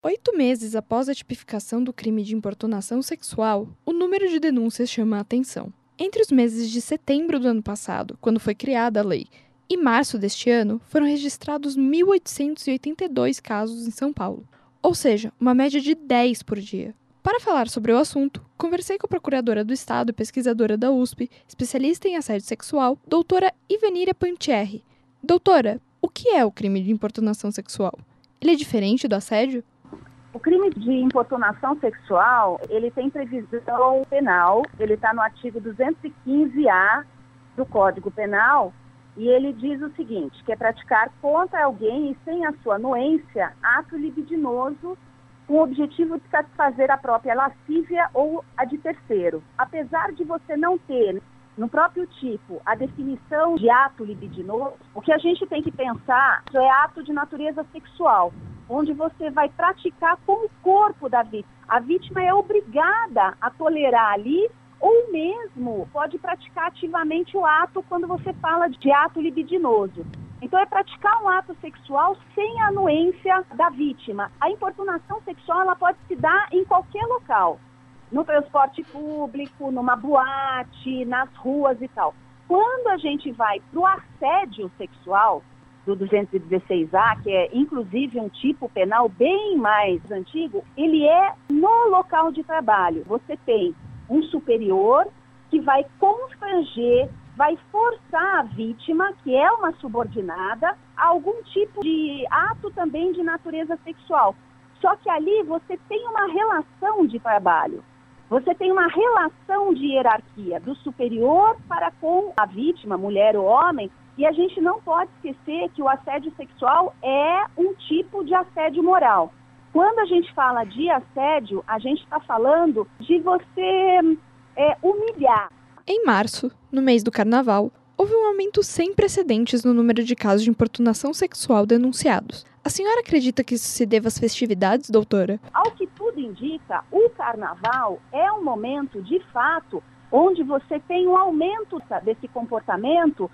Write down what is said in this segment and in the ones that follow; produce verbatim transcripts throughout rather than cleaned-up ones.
Oito meses após a tipificação do crime de importunação sexual, o número de denúncias chama a atenção. Entre os meses de setembro do ano passado, quando foi criada a lei, e março deste ano, foram registrados mil oitocentos e oitenta e dois casos em São Paulo, ou seja, uma média de dez por dia. Para falar sobre o assunto, conversei com a procuradora do Estado e pesquisadora da U S P, especialista em assédio sexual, doutora Iveníria Pantierri. Doutora, o que é o crime de importunação sexual? Ele é diferente do assédio? O crime de importunação sexual, ele tem previsão penal, ele está no artigo duzentos e quinze A do Código Penal, e ele diz o seguinte, que é praticar contra alguém e sem a sua anuência, ato libidinoso com o objetivo de satisfazer a própria lascívia ou a de terceiro. Apesar de você não ter no próprio tipo a definição de ato libidinoso, o que a gente tem que pensar é ato de natureza sexual, onde você vai praticar com o corpo da vítima. A vítima é obrigada a tolerar ali, ou mesmo pode praticar ativamente o ato quando você fala de ato libidinoso. Então é praticar um ato sexual sem a anuência da vítima. A importunação sexual ela pode se dar em qualquer local, no transporte público, numa boate, nas ruas e tal. Quando a gente vai para o assédio sexual, do duzentos e dezesseis A, que é inclusive um tipo penal bem mais antigo, ele é no local de trabalho. Você tem um superior que vai constranger, vai forçar a vítima, que é uma subordinada, a algum tipo de ato também de natureza sexual. Só que ali você tem uma relação de trabalho. Você tem uma relação de hierarquia do superior para com a vítima, mulher ou homem, e a gente não pode esquecer que o assédio sexual é um tipo de assédio moral. Quando a gente fala de assédio, a gente está falando de você é, humilhar. Em março, no mês do Carnaval, houve um aumento sem precedentes no número de casos de importunação sexual denunciados. A senhora acredita que isso se deva às festividades, doutora? Ao que tudo indica, o Carnaval é um momento, de fato, onde você tem um aumento desse comportamento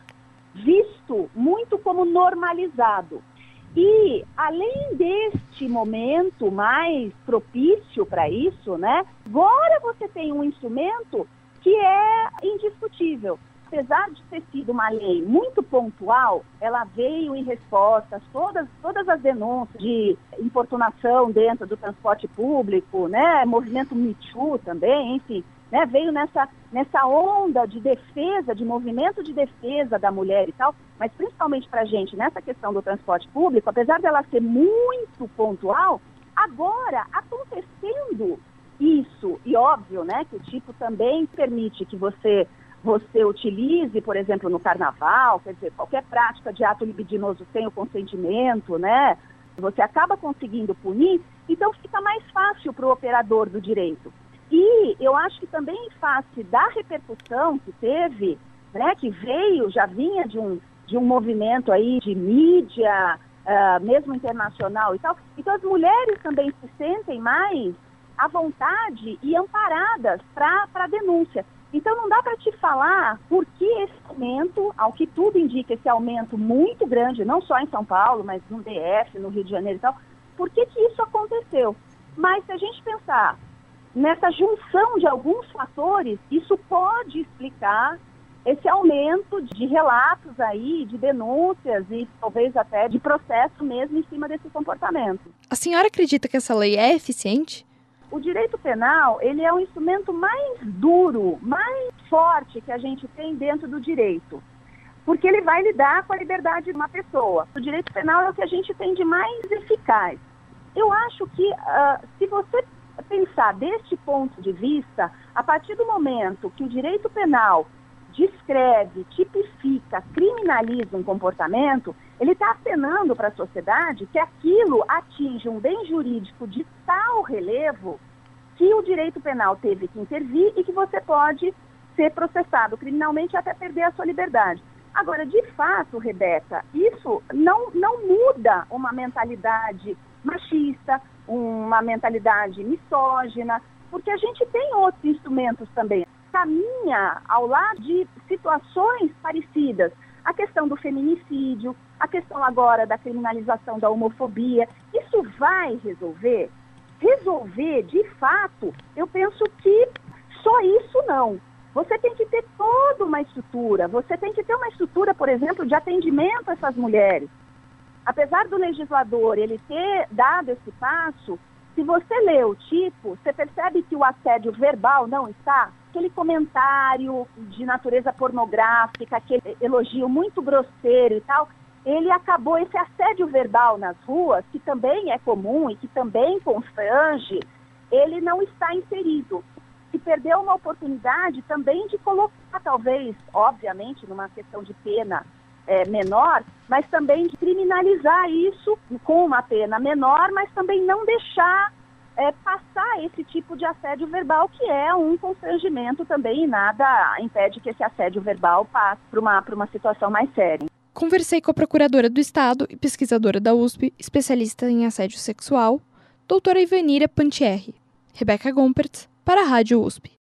visto muito como normalizado. E, além deste momento mais propício para isso, né, agora você tem um instrumento que é indiscutível. Apesar de ter sido uma lei muito pontual, ela veio em resposta a todas, todas as denúncias de importunação dentro do transporte público, né, movimento Me Too também, enfim, né, veio nessa, nessa onda de defesa, de movimento de defesa da mulher e tal, mas principalmente para a gente, nessa questão do transporte público, apesar dela ser muito pontual, agora, acontecendo isso, e óbvio, né, que o tipo também permite que você, você utilize, por exemplo, no Carnaval, quer dizer, qualquer prática de ato libidinoso sem o consentimento, né, você acaba conseguindo punir, então fica mais fácil para o operador do direito. E eu acho que também em face da repercussão que teve, né, que veio, já vinha de um, de um movimento aí de mídia, uh, mesmo internacional e tal, então as mulheres também se sentem mais à vontade e amparadas para a denúncia. Então não dá para te falar por que esse aumento, ao que tudo indica, esse aumento muito grande, não só em São Paulo, mas no D F, no Rio de Janeiro e tal, por que que isso aconteceu? Mas se a gente pensar nessa junção de alguns fatores, isso pode explicar esse aumento de relatos aí, de denúncias e talvez até de processo mesmo em cima desse comportamento. A senhora acredita que essa lei é eficiente? O direito penal, ele é um instrumento mais duro, mais forte que a gente tem dentro do direito, porque ele vai lidar com a liberdade de uma pessoa. O direito penal é o que a gente tem de mais eficaz. Eu acho que uh, se você pensar deste ponto de vista, a partir do momento que o direito penal descreve, tipifica, criminaliza um comportamento, ele está acenando para a sociedade que aquilo atinge um bem jurídico de tal relevo que o direito penal teve que intervir e que você pode ser processado criminalmente até perder a sua liberdade. Agora, de fato, Rebeca, isso não, não muda uma mentalidade machista, uma mentalidade misógina, porque a gente tem outros instrumentos também. Caminha ao lado de situações parecidas. A questão do feminicídio, A questão agora da criminalização da homofobia, isso vai resolver? Resolver, de fato, eu penso que só isso não. Você tem que ter toda uma estrutura, você tem que ter uma estrutura, por exemplo, de atendimento a essas mulheres. Apesar do legislador ele ter dado esse passo, se você lê o tipo, você percebe que o assédio verbal não está? Aquele comentário de natureza pornográfica, aquele elogio muito grosseiro e tal, ele acabou, esse assédio verbal nas ruas, que também é comum e que também constrange, ele não está inserido. Se perdeu uma oportunidade também de colocar, talvez, obviamente, numa questão de pena é, menor, mas também de criminalizar isso com uma pena menor, mas também não deixar é, passar esse tipo de assédio verbal, que é um constrangimento também, e nada impede que esse assédio verbal passe para uma, para uma situação mais séria. Conversei com a procuradora do Estado e pesquisadora da U S P, especialista em assédio sexual, doutora Ivanira Pantierri. Rebeca Gompertz, para a Rádio U S P.